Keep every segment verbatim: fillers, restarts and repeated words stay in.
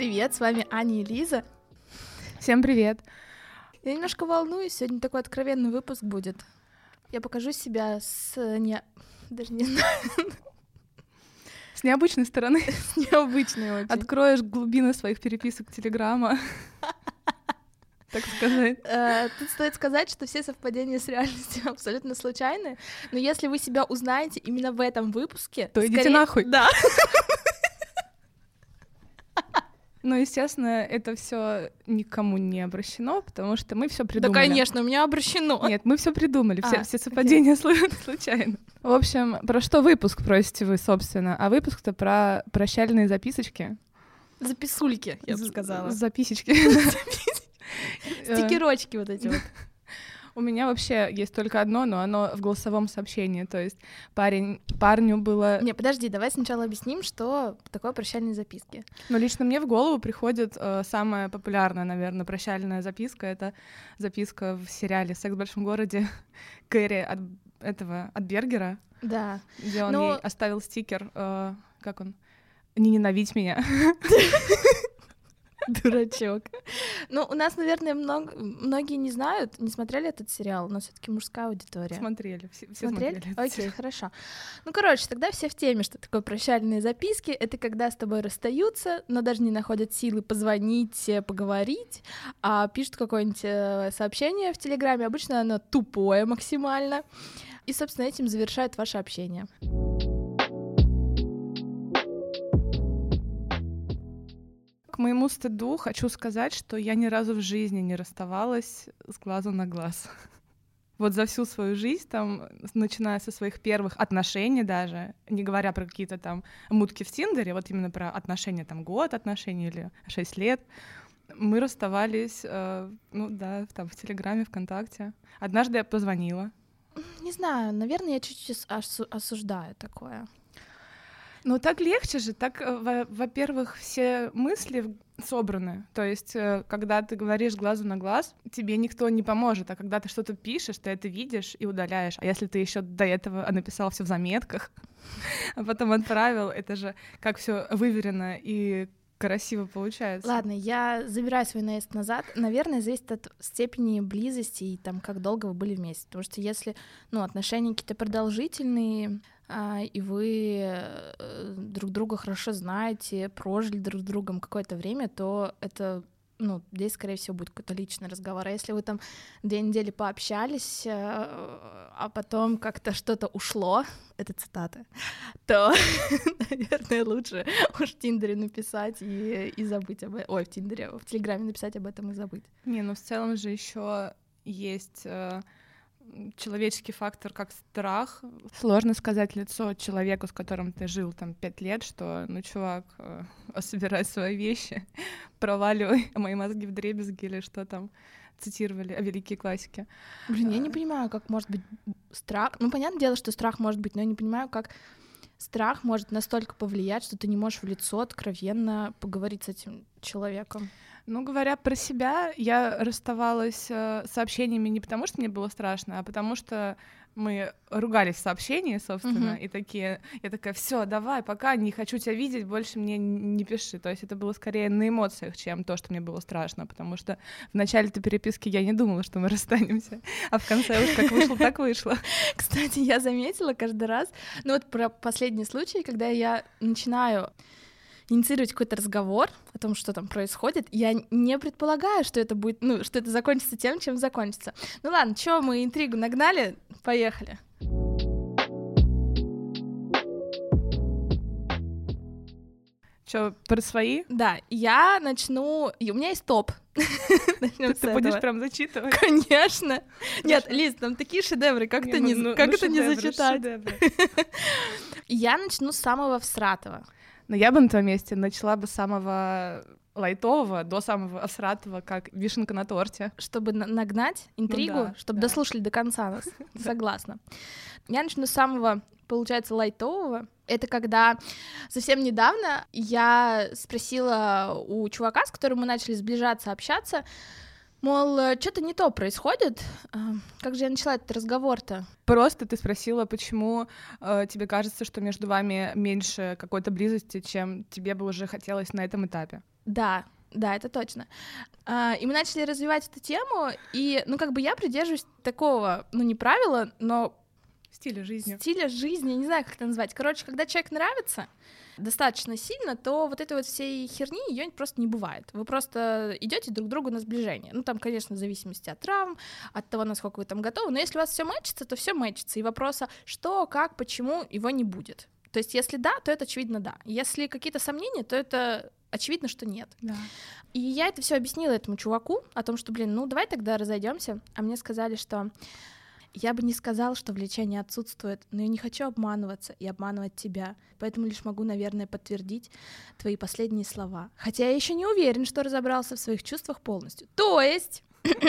Привет, с вами Аня и Лиза. Всем привет. Я немножко волнуюсь, сегодня такой откровенный выпуск будет. Я покажу себя с не... даже не знаю... С необычной стороны. С необычной очень. Откроешь глубины своих переписок Телеграма. Так сказать. Тут стоит сказать, что все совпадения с реальностью абсолютно случайны, но если вы себя узнаете именно в этом выпуске... То идите нахуй. Да. Ну, естественно, это все никому не обращено, потому что мы все придумали. Да, конечно, у меня обращено. Нет, мы все придумали, все, а, все совпадения случайно. В общем, про что выпуск, просите вы, собственно? А выпуск-то про прощальные записочки. Записульки, я бы сказала. Записочки. Стикерочки вот эти вот. У меня вообще есть только одно, но оно в голосовом сообщении, то есть парень, парню было... Не, подожди, давай сначала объясним, что такое прощальные записки. Ну, лично мне в голову приходит э, самая популярная, наверное, прощальная записка. Это записка в сериале «Секс в большом городе» Кэрри от этого, от Бергера. Да. Где он но... ей оставил стикер, э, как он, «Не ненавидь меня». Дурачок. Ну, у нас, наверное, много... многие не знают, не смотрели этот сериал, но все-таки мужская аудитория. Смотрели, все, все смотрели. смотрели. Окей, сериал. Хорошо. Ну, короче, тогда все в теме, что такое прощальные записки. Это когда с тобой расстаются, но даже не находят силы позвонить, поговорить, а пишут какое-нибудь сообщение в Телеграме. Обычно оно тупое максимально. И, собственно, этим завершают ваше общение. К моему стыду хочу сказать, что я ни разу в жизни не расставалась с глазу на глаз. Вот за всю свою жизнь, там, начиная со своих первых отношений даже, не говоря про какие-то там мутки в Тиндере, вот именно про отношения, там, год отношений или шесть лет, мы расставались, э, ну да, там, в Телеграме, ВКонтакте. Однажды я позвонила. Не знаю, наверное, я чуть-чуть осуждаю такое. Ну, так легче же, так, во-первых, все мысли собраны, то есть, когда ты говоришь глазу на глаз, тебе никто не поможет, а когда ты что-то пишешь, ты это видишь и удаляешь, а если ты еще до этого написал все в заметках, а потом отправил, это же как все выверено и красиво получается. Ладно, я забираю свой наезд назад. Наверное, зависит от степени близости и там, как долго вы были вместе. Потому что если, ну, отношения какие-то продолжительные, а, и вы друг друга хорошо знаете, прожили друг с другом какое-то время, то это, ну, здесь, скорее всего, будет какой-то личный разговор. А если вы там две недели пообщались, а потом как-то что-то ушло, это цитата, то, наверное, лучше уж в Тиндере написать и, и забыть об этом. Ой, в Тиндере, в Телеграме написать об этом и забыть. Не, ну в целом же еще есть э, человеческий фактор, как страх. Сложно сказать лицо человеку, с которым ты жил там пять лет, что, ну, чувак, э, собирай свои вещи, проваливай мои мозги вдребезги или что там цитировали, а великие классики. Блин, я не понимаю, как может быть страх. Ну, понятное дело, что страх может быть, но я не понимаю, как страх может настолько повлиять, что ты не можешь в лицо откровенно поговорить с этим человеком. Ну, говоря про себя, я расставалась с сообщениями не потому, что мне было страшно, а потому что мы ругались в сообщении, собственно, uh-huh. и такие, я такая, все, давай, пока, не хочу тебя видеть, больше мне не пиши. То есть это было скорее на эмоциях, чем то, что мне было страшно, потому что в начале этой переписки я не думала, что мы расстанемся, а в конце уж как вышло, так вышло. Кстати, я заметила каждый раз, ну вот про последний случай, когда я начинаю инициировать какой-то разговор о том, что там происходит, я не предполагаю, что это будет, ну, что это закончится тем, чем закончится. Ну ладно, чё, мы интригу нагнали? Поехали. Чё, про свои? Да, я начну... И у меня есть топ. Ты будешь прям зачитывать? Конечно. Нет, Лиз, там такие шедевры, как это не зачитать? Я начну с самого всратого. Но я бы на твоем месте начала бы с самого лайтового до самого всратого, как вишенка на торте. Чтобы нагнать интригу, ну да, чтобы да. дослушали до конца нас. Согласна. Я начну с самого, получается, лайтового. Это когда совсем недавно я спросила у чувака, с которым мы начали сближаться, общаться, мол, что-то не то происходит. Как же я начала этот разговор-то? Просто ты спросила, почему э, тебе кажется, что между вами меньше какой-то близости, чем тебе бы уже хотелось на этом этапе. Да, да, это точно. А, и мы начали развивать эту тему, и, ну, как бы я придерживаюсь такого, ну, не правила, но... Стиля жизни. Стиля жизни, я не знаю, как это назвать. Короче, когда человек нравится достаточно сильно, то вот этой вот всей херни ее просто не бывает. Вы просто идете друг к другу на сближение. Ну, там, конечно, в зависимости от травм, от того, насколько вы там готовы, но если у вас все мэчится, то все мэчится, и вопроса что, как, почему, его не будет. То есть если да, то это очевидно да. Если какие-то сомнения, то это очевидно, что нет. Да. И я это все объяснила этому чуваку о том, что, блин, ну давай тогда разойдемся. А мне сказали, что я бы не сказал, что влечение отсутствует, но я не хочу обманываться и обманывать тебя, поэтому лишь могу, наверное, подтвердить твои последние слова. Хотя я еще не уверен, что разобрался в своих чувствах полностью. То есть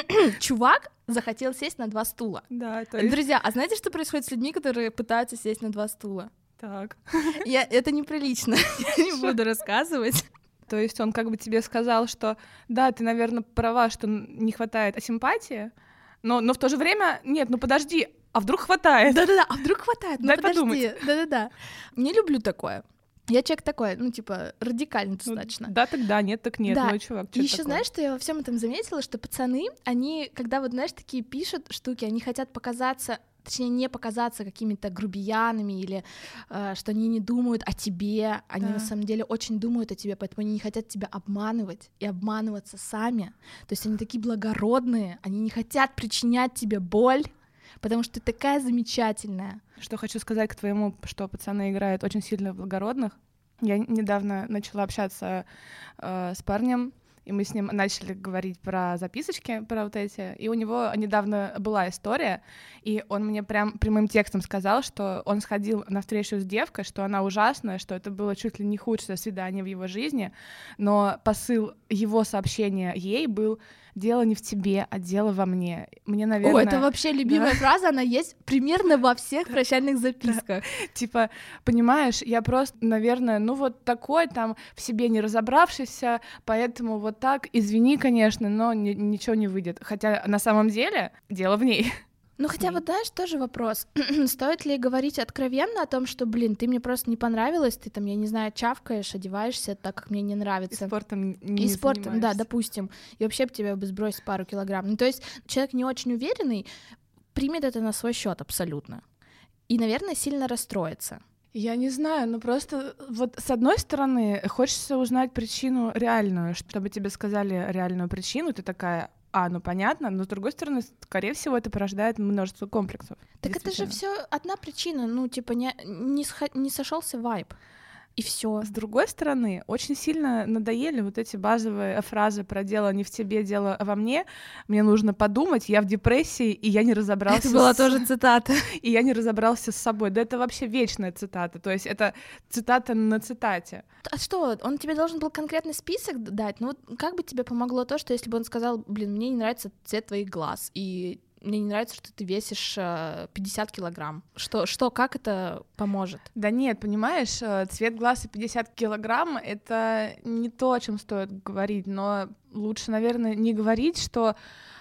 чувак захотел сесть на два стула. Да, то есть... Друзья, а знаете, что происходит с людьми, которые пытаются сесть на два стула? Так. Я... Это неприлично, я не буду рассказывать. То есть он как бы тебе сказал, что да, ты, наверное, права, что не хватает симпатии, но, но в то же время, нет, ну подожди, а вдруг хватает? Да-да-да, а вдруг хватает? Ну Дай подожди, подумать. да-да-да. Не люблю такое. Я человек такой, ну, типа, радикально достаточно. Ну, да, так да, нет, так нет, да. ну, чувак, что И еще такое? знаешь, что я во всем этом заметила, что пацаны, они, когда вот, знаешь, такие пишут штуки, они хотят показаться, точнее, не показаться какими-то грубиянами или э, что они не думают о тебе, они Да. на самом деле очень думают о тебе, поэтому они не хотят тебя обманывать и обманываться сами. То есть они такие благородные, они не хотят причинять тебе боль, потому что ты такая замечательная. Что хочу сказать к твоему, что пацаны играют очень сильно в благородных. Я недавно начала общаться э, с парнем, и мы с ним начали говорить про записочки, про вот эти, и у него недавно была история, и он мне прям прямым текстом сказал, что он сходил на встречу с девкой, что она ужасная, что это было чуть ли не худшее свидание в его жизни, но посыл его сообщения ей был: «Дело не в тебе, а дело во мне». Мне, наверное... О, это вообще любимая да. фраза, она есть примерно во всех прощальных записках. Типа, понимаешь, я просто, наверное, ну вот такой там в себе не разобравшийся, поэтому вот так, извини, конечно, но ни- ничего не выйдет. Хотя на самом деле дело в ней. Ну, хотя вот, знаешь, тоже вопрос. Стоит ли говорить откровенно о том, что, блин, ты мне просто не понравилась, ты там, я не знаю, чавкаешь, одеваешься так, как мне не нравится. И спортом не И спортом, да, занимаешься. допустим. И вообще бы тебя бы сбросить пару килограмм. Ну, то есть человек не очень уверенный примет это на свой счет абсолютно. И, наверное, сильно расстроится. Я не знаю, ну просто вот с одной стороны хочется узнать причину реальную, чтобы тебе сказали реальную причину, ты такая: а, ну понятно, но с другой стороны, скорее всего, это порождает множество комплексов. Так это же все одна причина, ну, типа, не, не, схо- не сошелся вайб. И все. С другой стороны, очень сильно надоели вот эти базовые фразы про «дело не в тебе, дело во мне», «мне нужно подумать», «я в депрессии», и я не разобрался. Это была с... тоже цитата. И я не разобрался с собой. Да это вообще вечная цитата, то есть это цитата на цитате. А что, он тебе должен был конкретный список дать? Ну вот как бы тебе помогло то, что если бы он сказал: блин, мне не нравится цвет твоих глаз, и мне не нравится, что ты весишь пятьдесят килограмм. Что, что, как это поможет? Да нет, понимаешь, цвет глаз и пятьдесят килограмм — это не то, о чем стоит говорить, но лучше, наверное, не говорить, что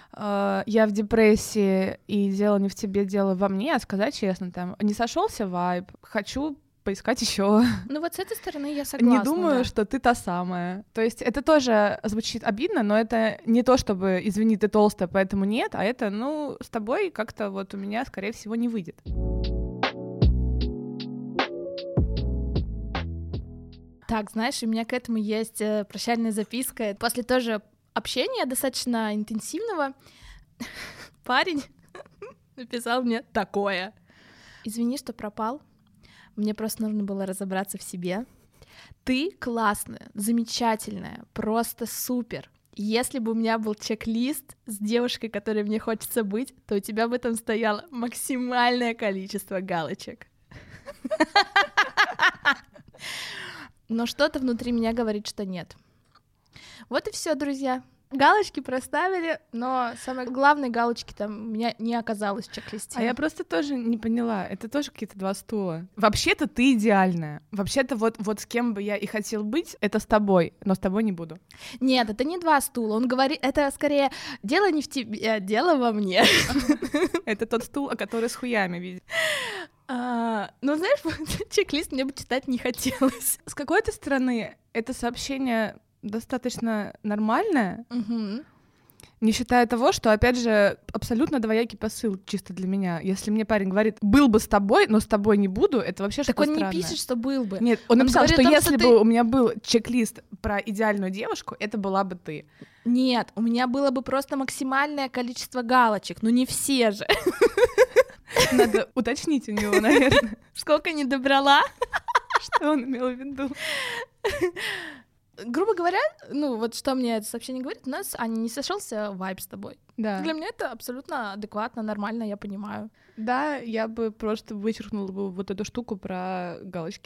э, я в депрессии и дело не в тебе, дело во мне, а сказать честно, там, не сошелся вайб, хочу поискать еще. Ну вот с этой стороны я согласна. Не думаю, да. что ты та самая. То есть это тоже звучит обидно, но это не то, чтобы, извини, ты толстая, поэтому нет, а это, ну, с тобой как-то вот у меня, скорее всего, не выйдет. Так, знаешь, у меня к этому есть э, прощальная записка. После тоже общения достаточно интенсивного парень написал мне такое: извини, что пропал. Мне просто нужно было разобраться в себе. Ты классная, замечательная, просто супер. Если бы у меня был чек-лист с девушкой, которой мне хочется быть, то у тебя бы там стояло максимальное количество галочек. Но что-то внутри меня говорит, что нет. Вот и все, друзья. Галочки проставили, но самой главной галочки там у меня не оказалось в чек-листе. А я просто тоже не поняла, это тоже какие-то два стула. Вообще-то ты идеальная. Вообще-то вот, вот с кем бы я и хотел быть, это с тобой, но с тобой не буду. Нет, это не два стула. Он говорит, это скорее дело не в тебе, дело во мне. Это тот стул, который с хуями, видишь. А, ну, знаешь, чек-лист мне бы читать не хотелось. С какой-то стороны, это сообщение достаточно нормальная, Угу. не считая того, что, опять же, абсолютно двоякий посыл чисто для меня. Если мне парень говорит, был бы с тобой, но с тобой не буду, это вообще Так что-то он странное. не пишет, что был бы. Нет, он, Он написал, говорит что о том, если что бы ты- у меня был чек-лист про идеальную девушку, это была бы ты. Нет, у меня было бы просто максимальное количество галочек, но не все же. Надо уточнить у него, наверное, Сколько не добрала. что он имел в виду. Грубо говоря, ну вот что мне это сообщение говорит, у нас а, не сошелся вайб с тобой. Да. Для меня это абсолютно адекватно, нормально, я понимаю. Да, я бы просто вычеркнула бы вот эту штуку про галочки.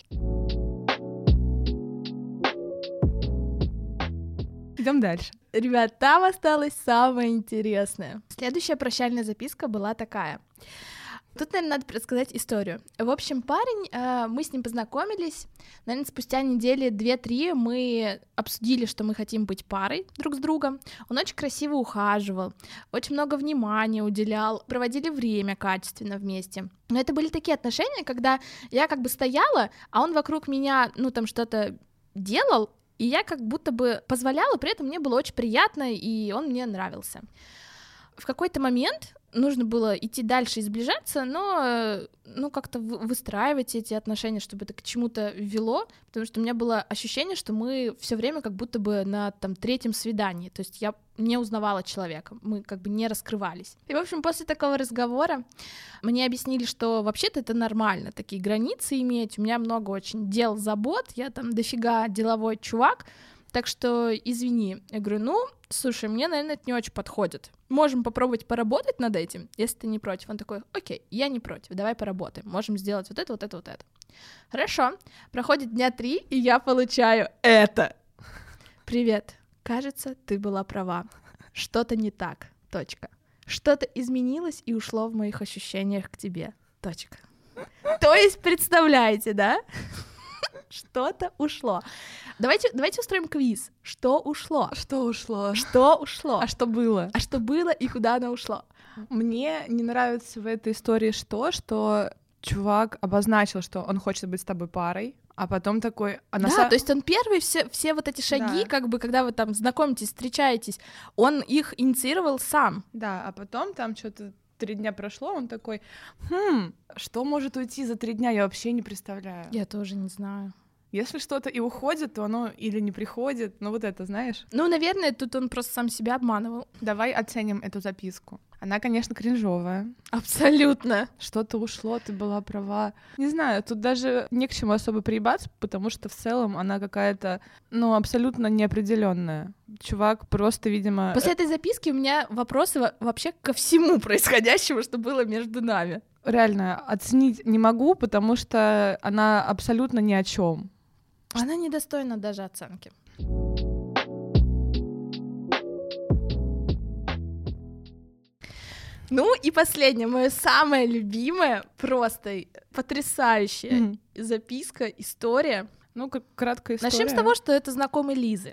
Идем дальше. Ребят, там осталось самое интересное. Следующая прощальная записка была такая. Тут, наверное, надо рассказать историю. В общем, парень, э, мы с ним познакомились, наверное, спустя недели две-три мы обсудили, что мы хотим быть парой друг с другом. Он очень красиво ухаживал, очень много внимания уделял, проводили время качественно вместе. Но это были такие отношения, когда я как бы стояла, а он вокруг меня, ну, там что-то делал, и я как будто бы позволяла, при этом мне было очень приятно, и он мне нравился. В какой-то момент нужно было идти дальше и сближаться, но э, ну, как-то вы- выстраивать эти отношения, чтобы это к чему-то вело, потому что у меня было ощущение, что мы все время как будто бы на там третьем свидании, то есть я не узнавала человека, мы как бы не раскрывались. И, в общем, после такого разговора мне объяснили, что вообще-то это нормально, такие границы иметь, у меня много очень дел, забот, я там дофига деловой чувак, так что извини. Я говорю, ну, слушай, мне, наверное, это не очень подходит. Можем попробовать поработать над этим, если ты не против. Он такой, окей, я не против, давай поработаем. Можем сделать вот это, вот это, вот это. Хорошо. Проходит дня три, и я получаю это. Привет. Кажется, ты была права. Что-то не так. Точка. Что-то изменилось и ушло в моих ощущениях к тебе. Точка. То есть, представляете, да? Что-то ушло. Давайте, давайте устроим квиз. Что ушло? Что ушло? Что ушло? А что было? А что было и куда оно ушло? Мне не нравится в этой истории что, что чувак обозначил, что он хочет быть с тобой парой, а потом такой... А на Да, са- то есть он первый, все, все вот эти шаги, Да. как бы, когда вы там знакомитесь, встречаетесь, он их инициировал сам. Да, а потом там что-то три дня прошло, он такой, хм, что может уйти за три дня, я вообще не представляю. Я тоже не знаю. Если что-то и уходит, то оно или не приходит, ну вот это, знаешь. Ну, наверное, тут он просто сам себя обманывал. Давай оценим эту записку. Она, конечно, кринжовая. Абсолютно. Что-то ушло, ты была права. Не знаю, тут даже не к чему особо приебаться, потому что в целом она какая-то, ну, абсолютно неопределенная. Чувак просто, видимо... После этой записки у меня вопросы во- вообще ко всему происходящему, что было между нами. Реально оценить не могу, потому что она абсолютно ни о чем. Она недостойна даже оценки. Ну и последнее, мое самое любимое, просто потрясающая Мгм. записка, история. Ну, как краткая история. Начнем с того, что это знакомый Лизы.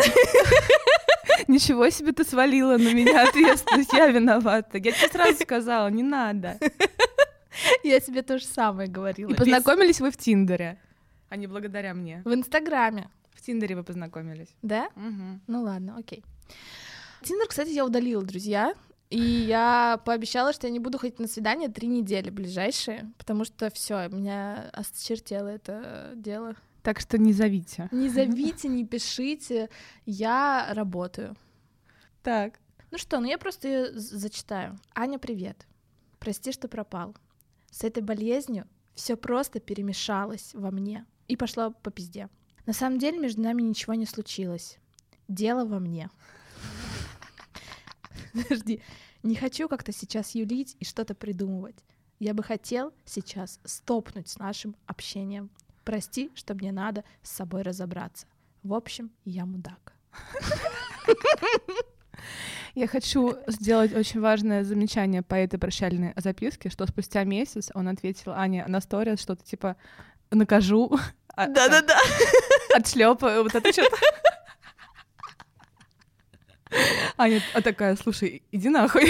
Ничего себе ты свалила на меня ответственность, я виновата. Я тебе сразу сказала, не надо. Я тебе то же самое говорила. И познакомились вы в Тиндере, а не благодаря мне. В Инстаграме, В Тиндере вы познакомились. да? Мгм. Ну ладно, окей. Тиндер, кстати, я удалила, друзья. И я пообещала, что я не буду ходить на свидание три недели ближайшие, потому что все, меня осточертело это дело. Так что не зовите. Не зовите, не пишите, я работаю. Так. Ну что, ну я просто её з- зачитаю. Аня, привет. Прости, что пропал. С этой болезнью все просто перемешалось во мне и пошло по пизде. На самом деле между нами ничего не случилось. Дело во мне. Подожди. Не хочу как-то сейчас юлить и что-то придумывать. Я бы хотел сейчас стопнуть с нашим общением. Прости, что мне надо с собой разобраться. В общем, я мудак. Я хочу сделать очень важное замечание по этой прощальной записке, что спустя месяц он ответил Ане на сторис что-то типа «накажу», а- Да-да-да. отшлепаю, вот это что-то. Аня а такая, слушай, иди нахуй.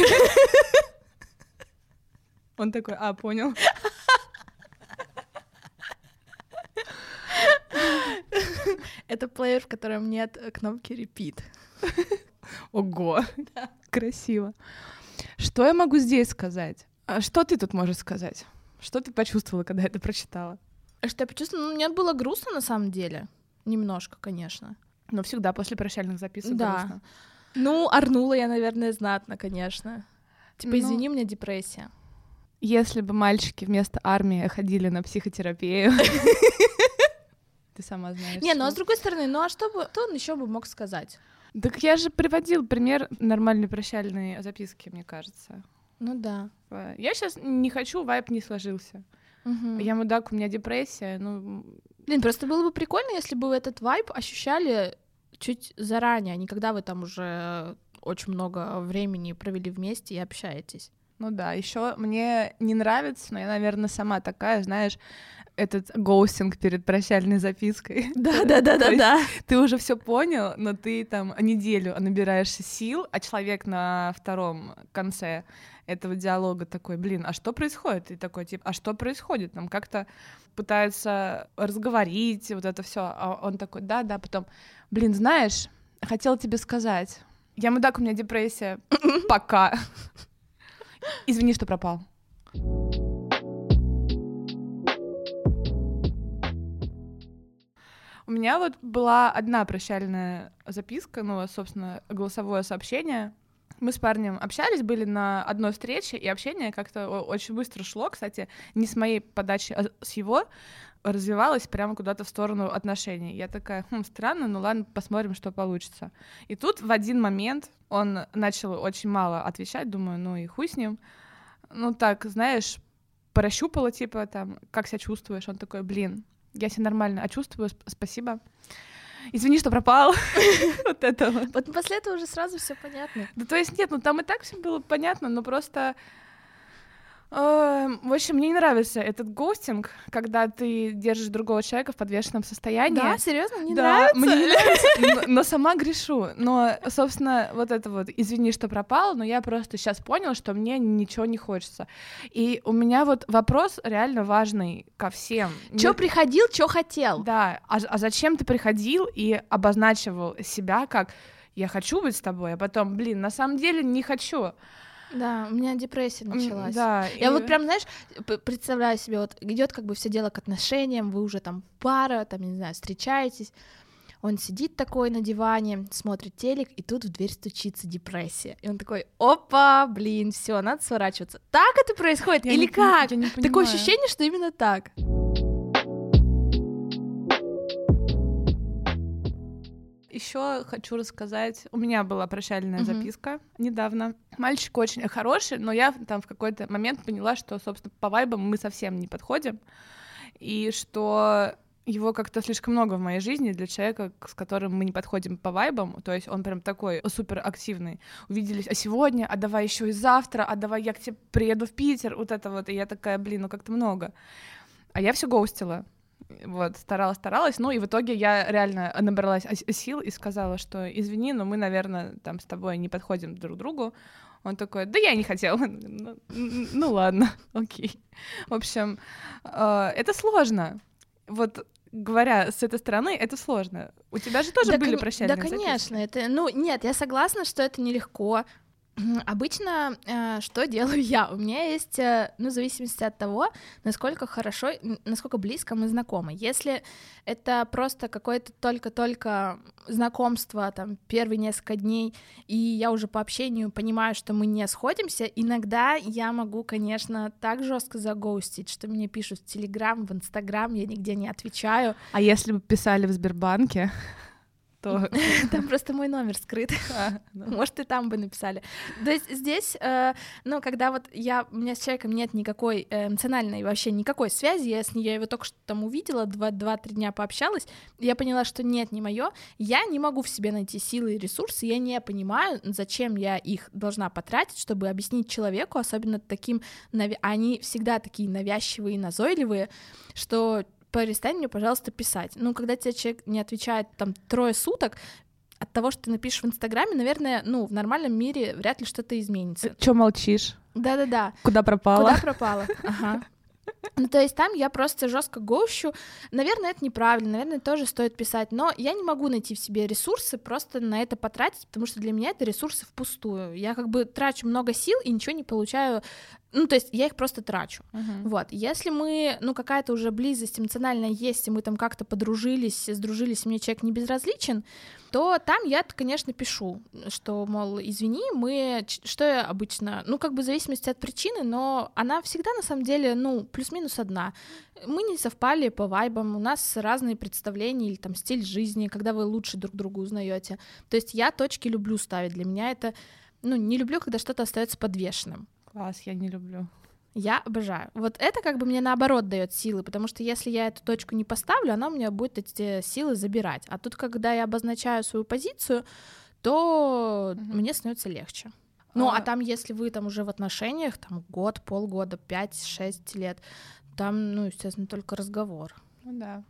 Он такой, а, понял. Это плеер, в котором нет кнопки repeat. Ого, да. Красиво. Что я могу здесь сказать? А что ты тут можешь сказать? Что ты почувствовала, когда это прочитала? Что я почувствовала? Ну, мне было грустно, на самом деле. Немножко, конечно. Но всегда после прощальных записок да. грустно. Ну, орнула я, наверное, знатно, конечно. Типа, извини, ну... у меня депрессия. Если бы мальчики вместо армии ходили на психотерапию... Ты сама знаешь. Не, ну а с другой стороны, ну а что бы, кто он еще бы мог сказать? Так я же приводил пример нормальной прощальной записки, мне кажется. Ну да. Я сейчас не хочу, вайб не сложился. Угу. Я мудак, у меня депрессия, ну... Блин, просто было бы прикольно, если бы вы этот вайб ощущали чуть заранее, а не когда вы там уже очень много времени провели вместе и общаетесь. Ну да, еще мне не нравится, но я, наверное, сама такая, знаешь, этот гоустинг перед прощальной запиской. Да-да-да-да-да. Ты уже все понял, но ты там неделю набираешься сил, а человек на втором конце этого диалога такой, блин, а что происходит? И такой, типа, а что происходит? Там как-то пытается разговорить, вот это все, а он такой, да-да, потом, блин, знаешь, хотела тебе сказать, я мудак, у меня депрессия, пока. Извини, что пропал. У меня вот была одна прощальная записка, ну, собственно, голосовое сообщение. Мы с парнем общались, были на одной встрече, и общение как-то очень быстро шло, кстати, не с моей подачи, а с его, развивалось прямо куда-то в сторону отношений. Я такая, хм, странно, ну ладно, посмотрим, что получится. И тут в один момент он начал очень мало отвечать, думаю, ну и хуй с ним. Ну так, знаешь, прощупала, типа, там, как себя чувствуешь? Он такой, блин, я себя нормально, а чувствую, спасибо. Извини, что пропал. Вот это вот. Вот после этого уже сразу все понятно. Да то есть нет, ну там и так все было понятно, но просто... В общем, мне не нравится этот гоустинг, когда ты держишь другого человека в подвешенном состоянии. Да, серьезно, не да, нравится? Мне не нравится, но, но сама грешу. Но, собственно, вот это вот, извини, что пропал, но я просто сейчас поняла, что мне ничего не хочется. И у меня вот вопрос реально важный ко всем. Чё Нет... приходил, чё хотел? Да, а, а зачем ты приходил и обозначивал себя как «я хочу быть с тобой», а потом, блин, на самом деле не хочу. Да, у меня депрессия началась. Да, я и... вот прям, знаешь, представляю себе, вот идет как бы все дело к отношениям, вы уже там пара, там, не знаю, встречаетесь, он сидит такой на диване, смотрит телек, и тут в дверь стучится депрессия. И он такой, опа, блин, все, надо сворачиваться. Так это происходит? Я Или не, как? Я не понимаю. Такое ощущение, что именно так. Еще хочу рассказать, у меня была прощальная uh-huh. записка недавно. Мальчик очень хороший, но я там в какой-то момент поняла, что, собственно, по вайбам мы совсем не подходим, и что его как-то слишком много в моей жизни для человека, с которым мы не подходим по вайбам, то есть он прям такой суперактивный. Увиделись, а сегодня, а давай еще и завтра, а давай я к тебе приеду в Питер, вот это вот, и я такая, блин, ну как-то много. А я все гоустила. Вот, старалась, старалась, ну и в итоге я реально набралась сил и сказала, что извини, но мы, наверное, там с тобой не подходим друг к другу. Он такой, да я не хотел. Ну, ну ладно, окей. В общем, это сложно. Вот говоря с этой стороны, это сложно. У тебя же тоже да, были кон... прощальные Да, записки? конечно. Это... Ну, нет, я согласна, что это нелегко. Обычно э, что делаю я? У меня есть, э, ну, в зависимости от того, насколько хорошо, насколько близко мы знакомы. Если это просто какое-то только-только знакомство, там, первые несколько дней, и я уже по общению понимаю, что мы не сходимся, иногда я могу, конечно, так жестко загоустить, что мне пишут в Телеграм, в Инстаграм, я нигде не отвечаю. А если бы писали в Сбербанке? То... Там просто мой номер скрыт. А, ну. Может, и там бы написали. То есть здесь, э, ну, когда вот я, у меня с человеком нет никакой э, эмоциональной вообще никакой связи, я с ней, я его только что там увидела, два-три дня пообщалась, и я поняла, что нет, не мое, я не могу в себе найти силы и ресурсы, я не понимаю, зачем я их должна потратить, чтобы объяснить человеку, особенно таким, нави... они всегда такие навязчивые и назойливые, что перестань мне, пожалуйста, писать. Ну, когда тебе человек не отвечает там трое суток, от того, что ты напишешь в Инстаграме, наверное, ну, в нормальном мире вряд ли что-то изменится. Чё молчишь? Да-да-да. Куда пропала? Куда пропала, ага. Ну, то есть там я просто жестко гощу. Наверное, это неправильно, наверное, тоже стоит писать, но я не могу найти в себе ресурсы просто на это потратить, потому что для меня это ресурсы впустую. Я как бы трачу много сил и ничего не получаю. Ну, то есть я их просто трачу. Uh-huh. Вот. Если мы, ну, какая-то уже близость эмоциональная есть, и мы там как-то подружились, сдружились, мне человек не безразличен, то там я, конечно, пишу, что, мол, извини, мы... Что я обычно... Ну, как бы в зависимости от причины, но она всегда, на самом деле, ну, плюс-минус одна. Мы не совпали по вайбам, у нас разные представления или там стиль жизни, когда вы лучше друг друга узнаете. То есть я точки люблю ставить. Для меня это... Ну, не люблю, когда что-то остается подвешенным. Класс, я не люблю. Я обожаю. Вот это как бы мне наоборот дает силы, потому что если я эту точку не поставлю, она у меня будет эти силы забирать. А тут, когда я обозначаю свою позицию, то mm-hmm. мне становится легче. Ну, а... а там, если вы там уже в отношениях, там год, полгода, пять-шесть лет, там, ну, естественно, только разговор. Ну да.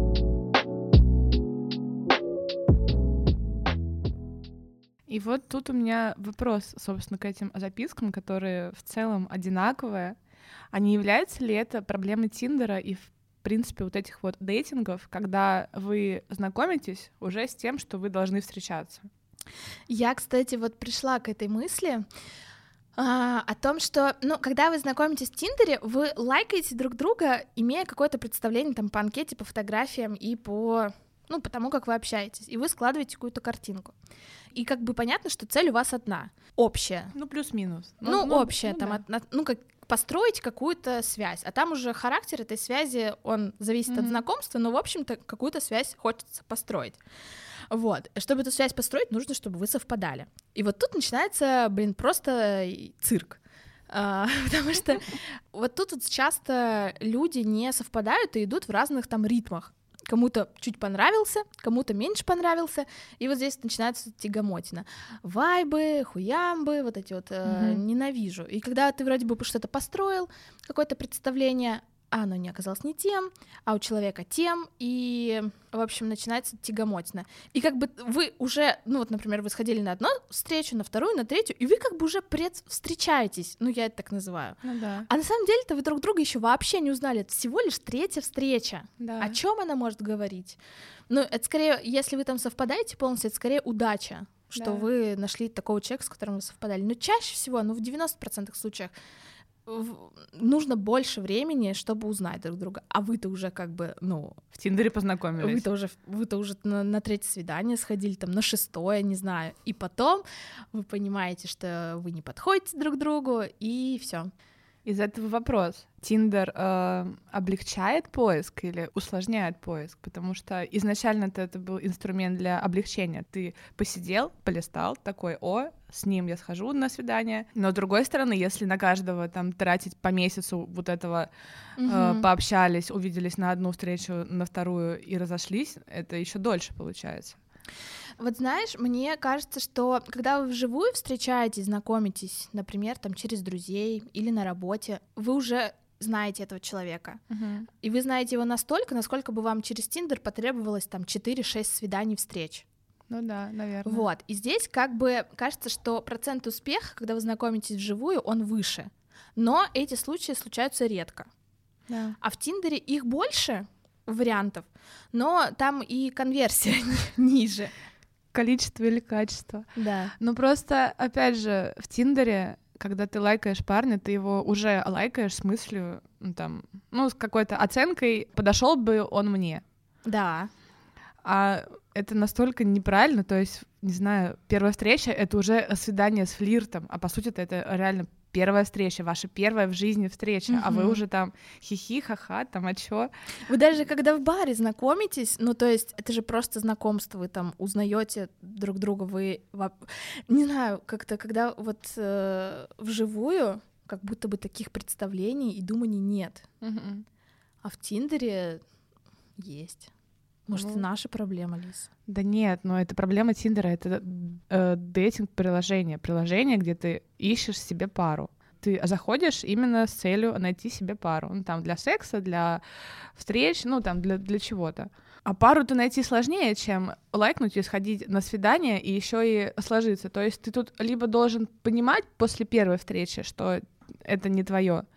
И вот тут у меня вопрос, собственно, к этим запискам, которые в целом одинаковые. А не является ли это проблемой Тиндера и, в принципе, вот этих вот дейтингов, когда вы знакомитесь уже с тем, что вы должны встречаться? Я, кстати, вот пришла к этой мысли а, о том, что, ну, когда вы знакомитесь в Тиндере, вы лайкаете друг друга, имея какое-то представление там по анкете, по фотографиям и по... ну, потому как вы общаетесь, и вы складываете какую-то картинку. И как бы понятно, что цель у вас одна, общая. Ну, плюс-минус. Ну, ну, ну общая, ну, там, да. от, ну, как построить какую-то связь, а там уже характер этой связи, он зависит mm-hmm. от знакомства, но, в общем-то, какую-то связь хочется построить. Вот, чтобы эту связь построить, нужно, чтобы вы совпадали. И вот тут начинается, блин, просто цирк. Uh, потому что вот тут вот часто люди не совпадают и идут в разных там ритмах. Кому-то чуть понравился, кому-то меньше понравился, и вот здесь начинается тягомотина. Вайбы, хуямбы, вот эти вот mm-hmm. э, ненавижу. И когда ты вроде бы что-то построил, какое-то представление, а оно не оказалось не тем, а у человека тем, и, в общем, начинается тягомотина. И как бы вы уже, ну вот, например, вы сходили на одну встречу, на вторую, на третью, и вы как бы уже предвстречаетесь, ну я это так называю. Ну, да. А на самом деле-то вы друг друга еще вообще не узнали, это всего лишь третья встреча. Да. О чем она может говорить? Ну, это скорее, если вы там совпадаете полностью, это скорее удача, что да. вы нашли такого человека, с которым вы совпадали. Но чаще всего, ну в девяноста процентах случаев, нужно больше времени, чтобы узнать друг друга, а вы-то уже как бы, ну... В Тиндере познакомились. Вы-то уже, вы-то уже на, на третье свидание сходили, там, на шестое, не знаю, и потом вы понимаете, что вы не подходите друг другу, и все. Из этого вопрос. Тиндер э, облегчает поиск или усложняет поиск? Потому что изначально это был инструмент для облегчения. Ты посидел, полистал, такой, о, с ним я схожу на свидание. Но с другой стороны, если на каждого там тратить по месяцу вот этого, mm-hmm. э, пообщались, увиделись на одну встречу, на вторую и разошлись, это еще дольше получается. Вот знаешь, мне кажется, что когда вы вживую встречаетесь, знакомитесь, например, там через друзей или на работе, вы уже знаете этого человека. Uh-huh. И вы знаете его настолько, насколько бы вам через Тиндер потребовалось там четыре-шесть свиданий, встреч. Ну да, наверное. Вот, и здесь как бы кажется, что процент успеха, когда вы знакомитесь вживую, он выше. Но эти случаи случаются редко. Да. А в Тиндере их больше вариантов, но там и конверсия ниже. Количество или качество. Да. Ну просто, опять же, в Тиндере, когда ты лайкаешь парня, ты его уже лайкаешь с мыслью, ну, там, ну, с какой-то оценкой, подошел бы он мне. Да. А это настолько неправильно, то есть, не знаю, первая встреча — это уже свидание с флиртом, а по сути это реально первая встреча, ваша первая в жизни встреча, mm-hmm. а вы уже там хихи, ха-ха, там, а чё? Вы даже когда в баре знакомитесь, ну, то есть это же просто знакомство, вы там узнаете друг друга, вы, не знаю, как-то, когда вот э, вживую, как будто бы таких представлений и думаний нет. Mm-hmm. А в Тиндере есть. Может, ну, это наша проблема, Лиз? Да нет, но это проблема Тиндера, это э, дейтинг-приложение. Приложение, где ты ищешь себе пару. Ты заходишь именно с целью найти себе пару. Ну, там, для секса, для встреч, ну, там, для, для чего-то. А пару-то найти сложнее, чем лайкнуть и сходить на свидание и еще и сложиться. То есть ты тут либо должен понимать после первой встречи, что это не твое,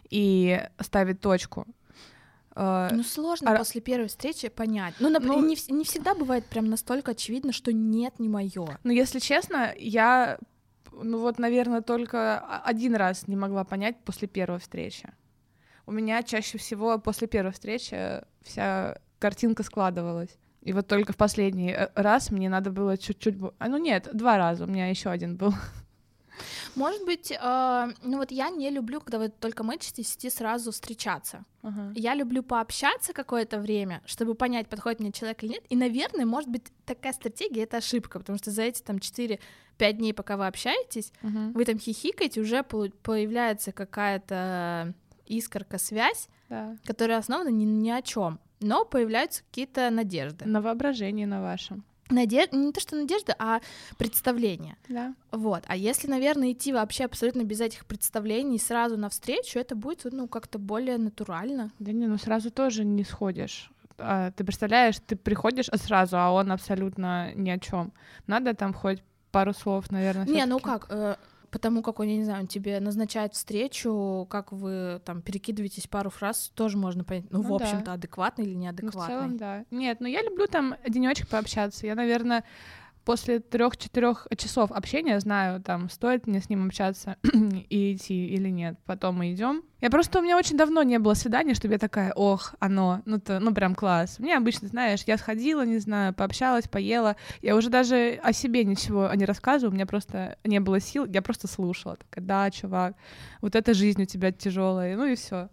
и ставить точку. Ну, сложно а... после первой встречи понять. Ну, например, ну, не, не всегда бывает прям настолько очевидно, что нет, не моё. Ну, если честно, я, ну вот, наверное, только один раз не могла понять после первой встречи. У меня чаще всего после первой встречи вся картинка складывалась. И вот только в последний раз мне надо было чуть-чуть... А, ну нет, два раза, у меня еще один был. Может быть, э, ну вот я не люблю, когда вы только мэчитесь, идти сразу встречаться. Uh-huh. Я люблю пообщаться какое-то время, чтобы понять, подходит мне человек или нет. И, наверное, может быть, такая стратегия — это ошибка, потому что за эти там четыре-пять дней, пока вы общаетесь, uh-huh. вы там хихикаете, уже появляется какая-то искорка, связь, yeah. которая основана ни, ни о чем, но появляются какие-то надежды. На воображение на вашем. Надежд... Не то, что надежда, а представление. Да. Вот. А если, наверное, идти вообще абсолютно без этих представлений сразу навстречу, это будет, ну, как-то более натурально. Да не, ну сразу тоже не сходишь. А, ты представляешь, ты приходишь сразу, а он абсолютно ни о чем. Надо там хоть пару слов, наверное. Не, ну как... Э... Потому как он, я не знаю, он тебе назначает встречу, как вы там перекидываетесь пару фраз, тоже можно понять, ну, ну в общем-то, да. адекватный или неадекватный. Ну, в целом, да. Нет, ну я люблю там денечек пообщаться. Я, наверное, после трех-четырех часов общения знаю, там, стоит мне с ним общаться и идти или нет. Потом мы идем. Я просто, у меня очень давно не было свидания, чтобы я такая, ох, оно, ну, то, ну прям класс. Мне обычно, знаешь, я сходила, не знаю, пообщалась, поела. Я уже даже о себе ничего не рассказывала, у меня просто не было сил, я просто слушала. Такая, да, чувак, вот эта жизнь у тебя тяжелая, ну и все.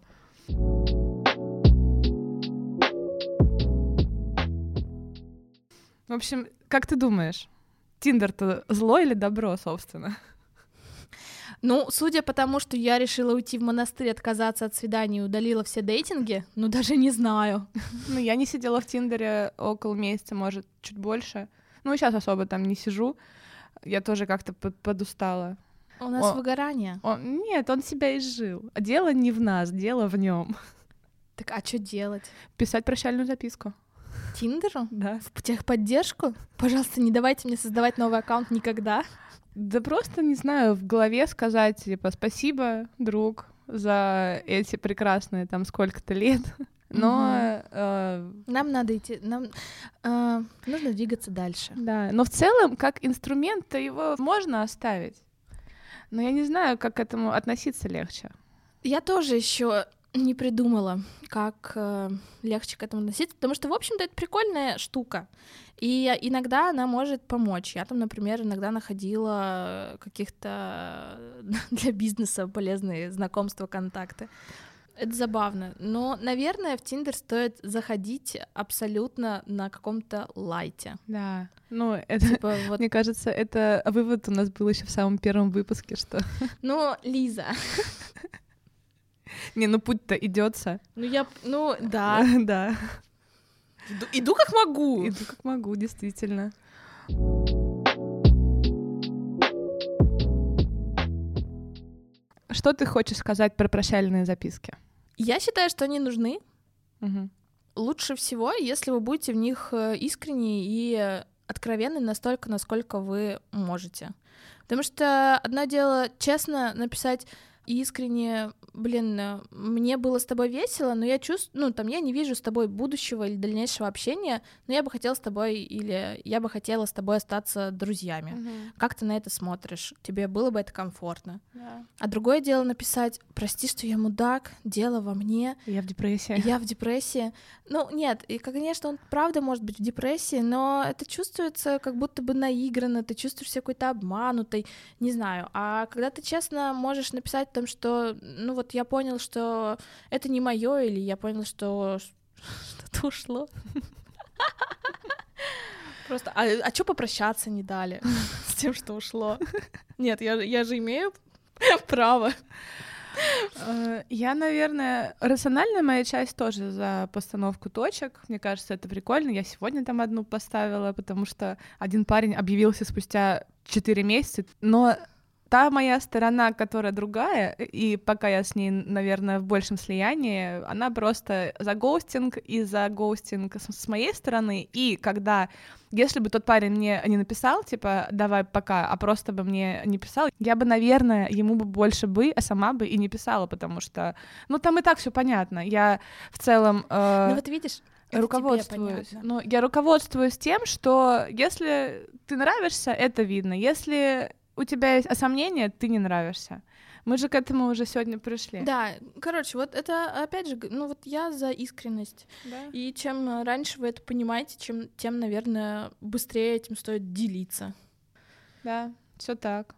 В общем, как ты думаешь, Тиндер-то зло или добро, собственно? Ну, судя по тому, что я решила уйти в монастырь, отказаться от свиданий и удалила все дейтинги, ну, даже не знаю. Ну, я не сидела в Тиндере около месяца, может, чуть больше. Ну, сейчас особо там не сижу. Я тоже как-то подустала. У нас он, выгорание. Он, нет, он себя изжил. Дело не в нас, дело в нем. Так, а что делать? Писать прощальную записку. Тиндеру? Да. В техподдержку? Пожалуйста, не давайте мне создавать новый аккаунт никогда. Да просто, не знаю, в голове сказать, типа, спасибо, друг, за эти прекрасные там сколько-то лет, но... Угу. Э... Нам надо идти, нам э, нужно двигаться дальше. Да, но в целом, как инструмент-то его можно оставить, но я не знаю, как к этому относиться легче. Я тоже еще не придумала, как э, легче к этому относиться, потому что, в общем-то, это прикольная штука, и иногда она может помочь. Я там, например, иногда находила каких-то для бизнеса полезные знакомства, контакты. Это забавно, но, наверное, в Тиндер стоит заходить абсолютно на каком-то лайте. Да, ну, это, типа, вот... мне кажется, это вывод у нас был еще в самом первом выпуске, что... Ну, Лиза... Не, ну путь-то идётся. Ну я, ну да, да. Иду, иду как могу. Иду как могу, действительно. Что ты хочешь сказать про прощальные записки? Я считаю, что они нужны. Угу. Лучше всего, если вы будете в них искренни и откровенны настолько, насколько вы можете. Потому что одно дело честно написать искренне, блин, мне было с тобой весело, но я чувствую, ну, там, я не вижу с тобой будущего или дальнейшего общения, но я бы хотела с тобой, или я бы хотела с тобой остаться друзьями. Mm-hmm. Как ты на это смотришь? Тебе было бы это комфортно? Yeah. А другое дело написать: прости, что я мудак, дело во мне. Я в депрессии. Я в депрессии. Ну, нет, и, конечно, он правда может быть в депрессии, но это чувствуется как будто бы наигранно, ты чувствуешь себя какой-то обманутой, не знаю. А когда ты честно можешь написать о том, что, ну вот я понял, что это не моё, или я понял, что что-то ушло. Просто, а, а чё попрощаться не дали с тем, что ушло? Нет, я, я же имею право. Я, наверное, рациональная моя часть тоже за постановку точек. Мне кажется, это прикольно. Я сегодня там одну поставила, потому что один парень объявился спустя четыре месяца, но та моя сторона, которая другая, и пока я с ней, наверное, в большем слиянии, она просто за гоустинг и за гоустинг с, с моей стороны, и когда, если бы тот парень мне не написал, типа, давай пока, а просто бы мне не писал, я бы, наверное, ему бы больше бы, а сама бы и не писала, потому что, ну, там и так все понятно, я в целом... Э... Ну вот видишь, руководствуюсь. Ну, я руководствуюсь тем, что если ты нравишься, это видно. Если у тебя есть сомнения, ты не нравишься. Мы же к этому уже сегодня пришли. Да, короче, вот это, опять же, ну вот я за искренность. Да. И чем раньше вы это понимаете, чем, тем, наверное, быстрее этим стоит делиться. Да, все так.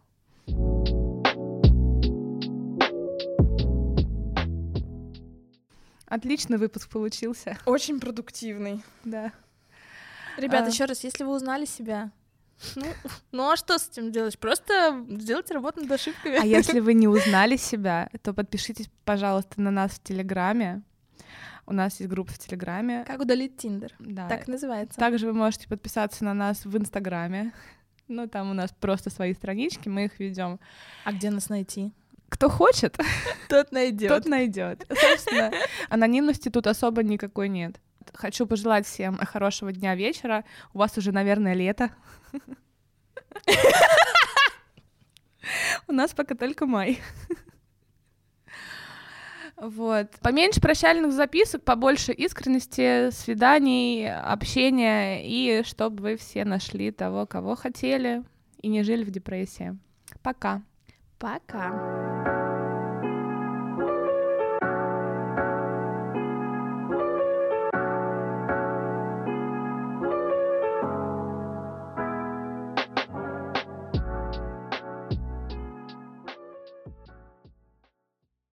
Отличный выпуск получился. Очень продуктивный. Да. Ребята, а... еще раз, если вы узнали себя, ну, ну а что с этим делать? Просто сделайте работу над ошибками. А если вы не узнали себя, то подпишитесь, пожалуйста, на нас в Телеграме. У нас есть группа в Телеграме. Как удалить Тиндер? Да. Так называется. Также вы можете подписаться на нас в Инстаграме. Ну, там у нас просто свои странички, мы их ведем. А где нас найти? Кто хочет, тот найдет. Тот найдет. Собственно, анонимности тут особо никакой нет. Хочу пожелать всем хорошего дня, вечера. У вас уже, наверное, лето. У нас пока только май. Вот. Поменьше прощальных записок, побольше искренности, свиданий, общения, и чтобы вы все нашли того, кого хотели, и не жили в депрессии. Пока. Пока.